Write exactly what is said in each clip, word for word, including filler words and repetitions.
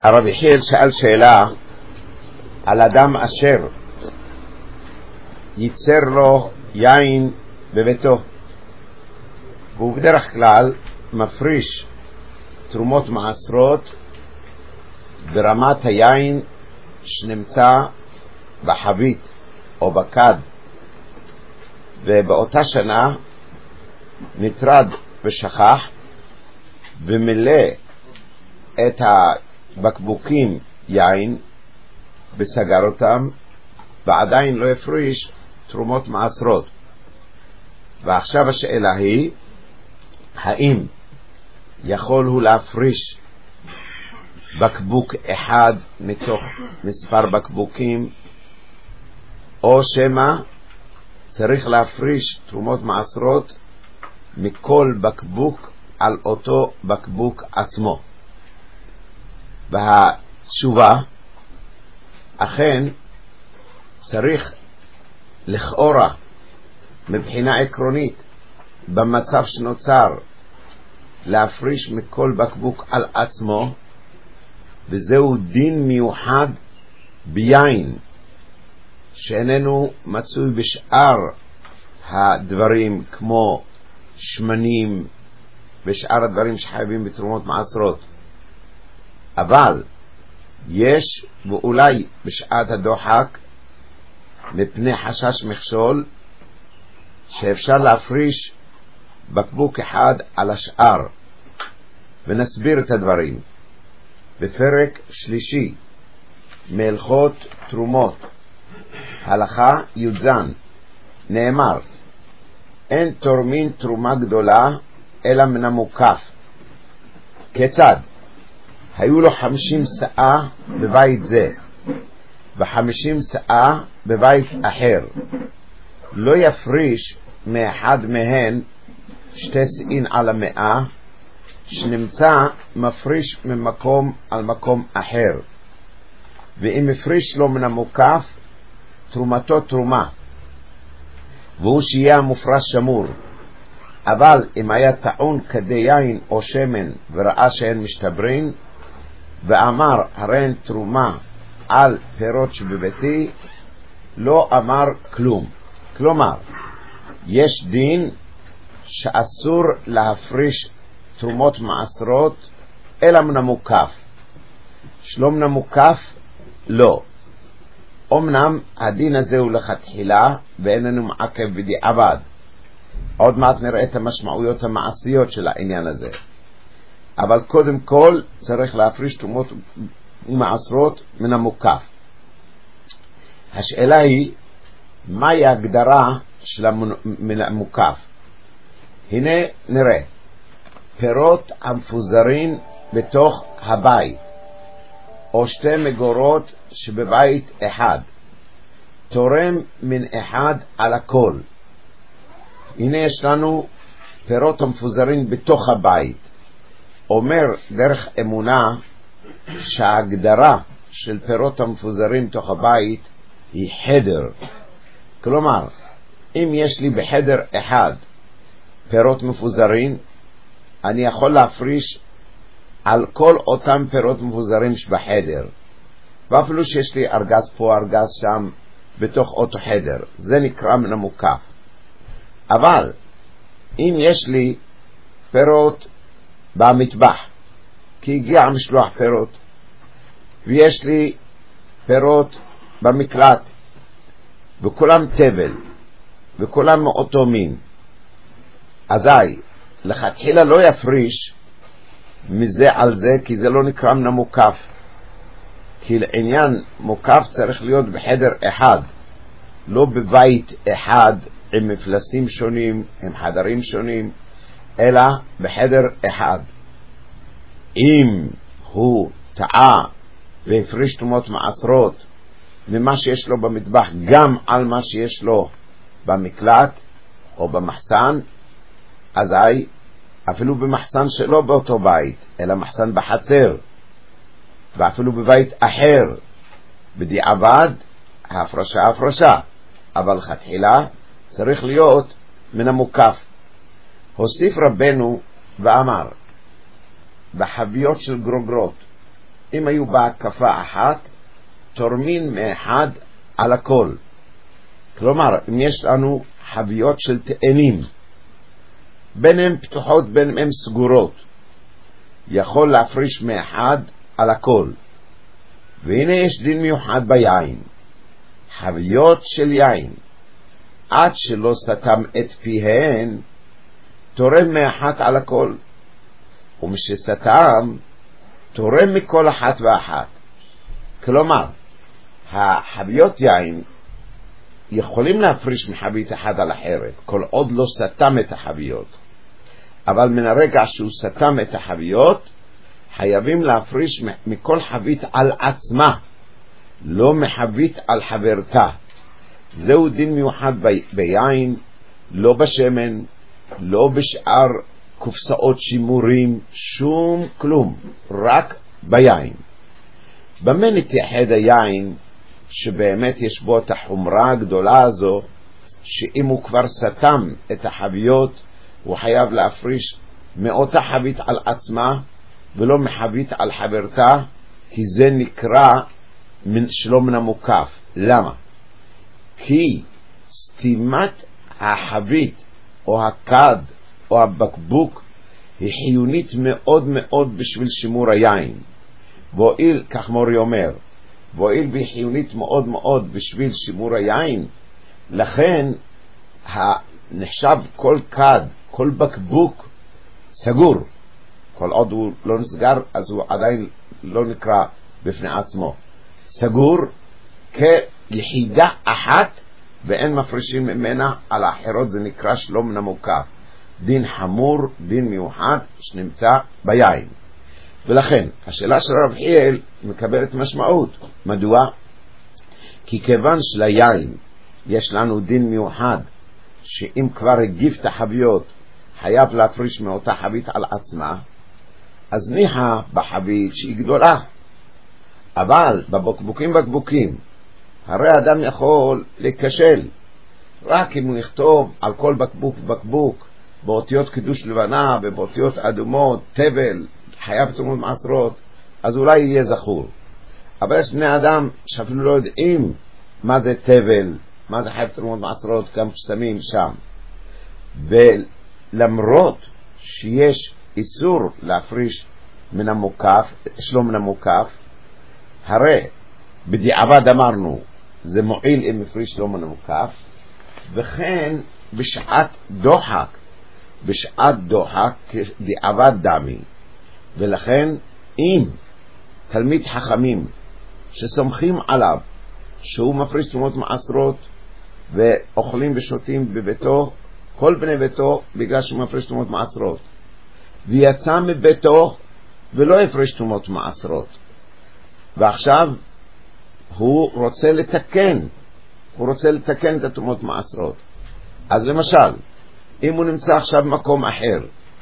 הרב יחיאל שאל שאלה על אדם אשר ייצר לו יין בביתו, והוא בדרך כלל מפריש תרומות מעשרות ברמת היין שנמצא בחבית או בכד, ובאותה שנה נטרד ושכח ומלא את הבקבוקים יין וסגר אותם, ועדיין לא הפריש תרומות מעשרות. ועכשיו השאלה היא, האם יכול הוא להפריש בקבוק אחד מתוך מספר בקבוקים, או שמה צריך להפריש תרומות מעשרות מכל בקבוק על אותו בקבוק עצמו? והתשובה, אכן צריך לכאורה מבחינה עקרונית במצב שנוצר להפריש מכל בקבוק על עצמו, וזהו דין מיוחד ביין שאיננו מצוי בשאר הדברים כמו שמנים ושאר הדברים שחייבים בתרומות מעשרות. אבל יש, ואולי בשעת הדוחק מפני חשש מכשול, שאפשר להפריש בקבוק אחד על השאר, ונסביר את הדברים בפרק שלישי מהלכות תרומות הלכה י"ז. נאמר, אין תורמין תרומה גדולה אלא מן המוקף. כיצד? היו לו חמישים שאה בבית זה וחמישים שאה בבית אחר, לא יפריש מאחד מהן שתי שאים על המאה, שנמצא מפריש ממקום על מקום אחר. ואם הפריש לו מן המוקף, תרומתו תרומה, והוא שיהיה המופרש שמור. אבל אם היה טעון כדי יין או שמן וראה שהן משתברין, ואמר הרי הן תרומה על פירות שבביתי, לא אמר כלום. כלומר, יש דין שאסור להפריש תרומות מעשרות אלא מן המוקף. שלא מן המוקף לא. אמנם הדין הזה הוא לכתחילה ואיננו מעכב בדיעבד. עוד מעט נראה את המשמעויות המעשיות של העניין הזה, אבל קודם כל צריך להפריש תרומות מעשרות מן המוקף. השאלה היא, מהי ההגדרה של המוקף? הנה נראה, פירות המפוזרים בתוך הבית, או שתי מגורות שבבית אחד, תורם מן אחד על הכל. הנה יש לנו פירות המפוזרים בתוך הבית. אומר דרך אמונה שההגדרה של פירות המפוזרים בתוך הבית היא חדר. כלומר, אם יש לי בחדר אחד פירות מפוזרים, אני יכול להפריש על כל אותם פירות מפוזרים שבחדר, ואפילו שיש לי ארגז פה ארגז שם בתוך אותו חדר, זה נקרא מן המוקף. אבל אם יש לי פירות במטבח, כי הגיע משלוח פירות, ויש לי פירות במקלט, וכולם טבל, וכולם מאותו מין, אזי לכתחילה לא יפריש מזה על זה, כי זה לא נקרא מן המוקף. כי לעניין מוקף צריך להיות בחדר אחד, לא בבית אחד עם מפלסים שונים, עם חדרים שונים, אלא בחדר אחד. אם הוא טעה והפריש תרומות מעשרות ממה שיש לו במטבח גם על מה שיש לו במקלט או במחסן, אזי אפילו במחסן שלא באותו בית, אלא מחסן בחצר, ואפילו בבית אחר, בדיעבד ההפרשה הפרשה, אבל לכתחילה צריך להיות מן המוקף. הוסיף רבנו ואמר, בחביות של גרוגרות אם היו בהקפה אחת, תורמים מאחד על הכל. כלומר, אם יש לנו חביות של תאנים, בין הם פתוחות בין הם סגורות, יכול להפריש מאחד על הכל. והנה יש דין מיוחד ביין, חביות של יין, עד שלא סתם את פיהן, תורם מאחת על הכל, ומשסתם תורם מכל אחת ואחת. כלומר, החביות יין יכולים להפריש מחבית אחת על אחרת, כל עוד לא סתם את החביות. אבל מן הרגע שהוא סתם את החביות, חייבים להפריש מכל חבית על עצמה, לא מחבית על חברתה. זהו דין מיוחד ביין, לא בשמן, לא בשאר קופסאות שימורים, שום כלום, רק ביין. במה נתייחד היין שבאמת יש בו את החומרה הגדולה הזו, שאם הוא כבר סתם את החביות, הוא חייב להפריש מאותה חבית על עצמה ולא מחבית על חברתה, כי זה נקרא שלא מן המוקף. למה? כי סתימת החבית או הכד או הבקבוק היא חיונית מאוד מאוד בשביל שימור היין. והואיל, כך מורי אומר, והואיל והיא חיונית מאוד מאוד בשביל שימור היין, לכן נחשב כל כד, כל בקבוק סגור. כל עוד הוא לא נסגר, אז הוא עדיין לא נקרא בפני עצמו. סגור כיחידה אחת, ואין מפרישים ממנה על האחרות. זה נקרא שלא מן המוקף. דין חמור, דין מיוחד שנמצא ביין. ולכן השאלה של רב חיאל מקבלת משמעות. מדוע? כי כיוון שליין יש לנו דין מיוחד, שאם כבר הגיף את החביות חייב להפריש מאותה חבית על עצמה, אז ניחה בחבית שהיא גדולה. אבל בבקבוקים בקבוקים, הרי אדם יכול לקשל, רק אם הוא יכתוב על כל בקבוק בקבוק באותיות קידוש לבנה ובאותיות אדומות תבל חייב תרומות מעשרות, אז אולי יהיה זכור. אבל יש בני אדם שאפילו לא יודעים מה זה תבל, מה זה חייב תרומות מעשרות, גם שמים שם. ולמרות שיש איסור להפריש מן המוקף, שלא מן המוקף, הרי בדיעבד אמרנו זה מועיל אם הפריש לא מן המוקף. וכן בשעת דוחק, בשעת דוחק דיעבד דמי. ולכן אם תלמיד חכמים שסומכים עליו שהוא מפריש תרומות מעשרות ואוכלים ושותים בביתו, כל בני ביתו, בגלל שהוא מפריש תרומות מעשרות, ויצא מביתו ולא הפריש תרומות מעשרות, ועכשיו הוא רוצה לתקן, הוא רוצה לתקן את התרומות מעשרות. אז למשל, אם הוא נמצא עכשיו במקום אחר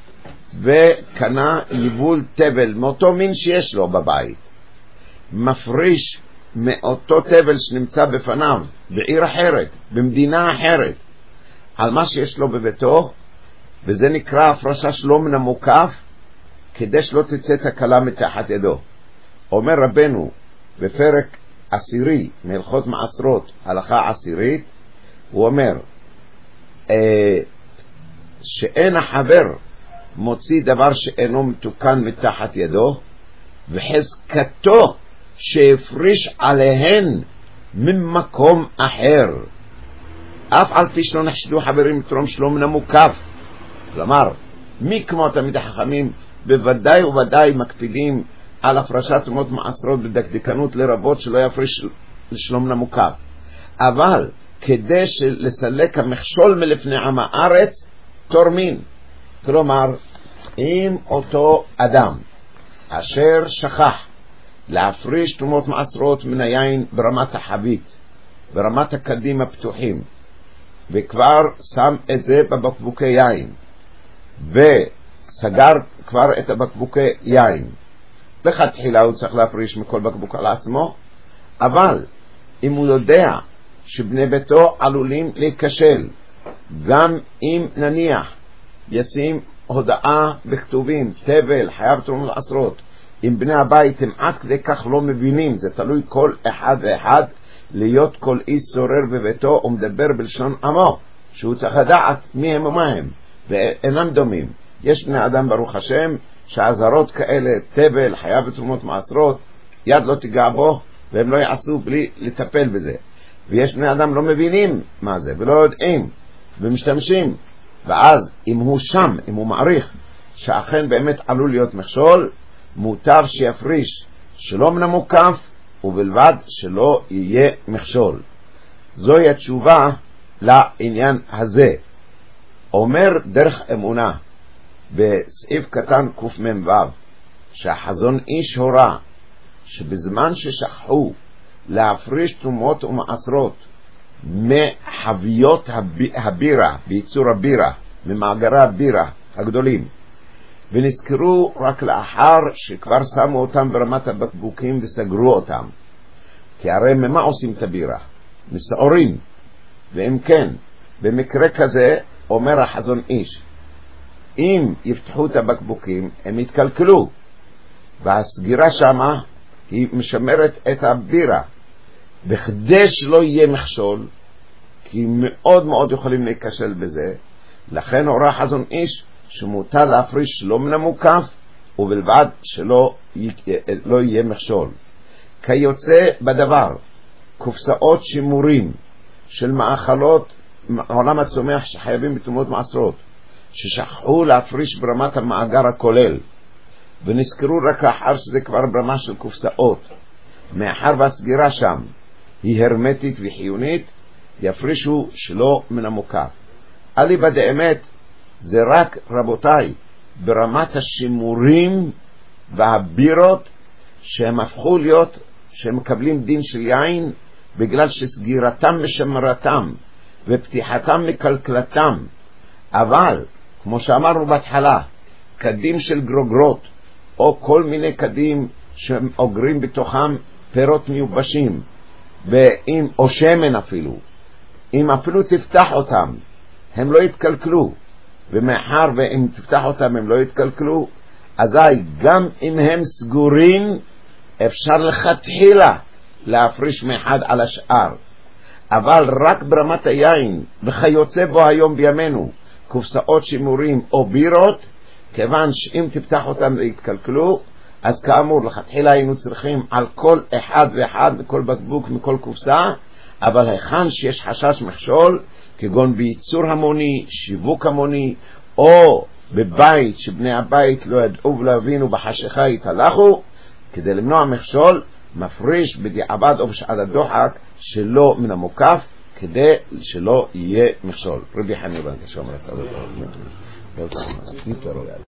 וקנה יבול תבל מאותו מין שיש לו בבית, מפריש מאותו תבל שנמצא בפניו בעיר אחרת, במדינה אחרת, על מה שיש לו בביתו, וזה נקרא הפרשה שלא מן המוקף, כדי שלא תצא תקלה מתחת ידו. אומר רבנו בפרק עשירי מהלכות מעשרות, הלכה עשירית, הוא אומר אה, שאין החבר מוציא דבר שאינו מתוקן מתחת ידו, וחזקתו שהפריש עליהן ממקום אחר, אף על פי שלא נחשדו חברים לתרום שלא מן המוקף. כלומר, מי כמו תמיד החכמים בוודאי ובוודאי מקפידים על הפרשת תרומות מעשרות בדקדקנות, לרבות שלא יפריש לשלום מן המוקף. אבל כדי לסלק המכשול מלפני עם הארץ, תורמין. כלומר, אם אותו אדם אשר שכח להפריש תרומות מעשרות מן היין ברמת החבית, ברמת הקדים הפתוחים, וכבר שם את זה בבקבוקי יין, וסגר כבר את הבקבוקי יין, לכתחילה הוא צריך להפריש מכל בקבוק על עצמו. אבל אם הוא יודע שבני ביתו עלולים להיכשל, גם אם נניח ישים הודעה בכתובים תבל חייב תרומות מעשרות, אם בני הבית הם עד כדי כך לא מבינים, זה תלוי כל אחד ואחד, להיות כל איש סורר בביתו ומדבר בלשון עמו, שהוא צריך לדעת מי הם ומה הם, ואינם דומים. יש בני אדם ברוך השם שעזרות כאלה, טבל, חיה ותרומות מעשרות, יד לא תיגע בו והם לא יעשו בלי לטפל בזה. ויש בני אדם לא מבינים מה זה ולא יודעים ומשתמשים, ואז אם הוא שם, אם הוא מעריך שאכן באמת עלול להיות מכשול, מוטב שיפריש שלא מן המוקף ובלבד שלא יהיה מכשול. זוהי התשובה לעניין הזה. אומר דרך אמונה בסעיף קטן קמ"ו שהחזון איש הורה שבזמן ששכחו להפריש תרומות ומעשרות מחביות הבירה, בייצור הבירה, ממאגרי הבירה הגדולים, ונזכרו רק לאחר שכבר שמו אותם ברמת הבקבוקים וסגרו אותם, כי הרי ממה עושים את הבירה? מסעורים. ואם כן, במקרה כזה אומר החזון איש, אם יפתחו את הבקבוקים הם יתקלקלו, והסגירה שמה היא משמרת את הבירה, בכדי שלא יהיה מכשול, כי מאוד מאוד יכולים להיכשל בזה. לכן הורה חזון איש שמותר להפריש לא מן המוקף ובלבד שלא י... לא יהיה מכשול. כיוצא בדבר קופסאות שימורים של מאכלות עולם הצומח שחייבים בתרומות מעשרות, ששכחו להפריש ברמת המאגר הכולל ונזכרו רק לאחר שזה כבר ברמה של קופסאות, מאחר והסגירה שם היא הרמטית וחיונית, יפרישו שלא מן המוקף. אלי בדאמת זה רק, רבותיי, ברמת השימורים והבירות שהם הפכו להיות, שהם מקבלים דין של יין בגלל שסגירתם משמרתם ופתיחתם מקלקלתם. אבל כמו שאמרנו בהתחלה, קדים של גרוגרות או כל מיני קדים שאוגרים בתוכם פירות מיובשים ואם, או שמן אפילו, אם אפילו תפתח אותם הם לא יתקלקלו, ומאחר ואם תפתח אותם הם לא יתקלקלו, אזי גם אם הם סגורים אפשר לכתחילה להפריש מאחד על השאר. אבל רק ברמת היין וכיוצא בו היום בימינו קופסאות שימורים או בירות, כיוון שאם תפתח אותם זה יתקלקלו, אז כאמור לכתחילה היינו צריכים על כל אחד ואחד מכל בקבוק מכל קופסה, אבל היכן שיש חשש מכשול כגון בייצור המוני, שיווק המוני, או בבית שבני הבית לא ידעו ולא הבינו בחשיכה יתהלכו, כדי למנוע מכשול מפריש בדיעבד או בשעת הדוחק שלא מן המוקף, כדי שלא יהיה מכשול. רבי חנין בן עקשיא אומר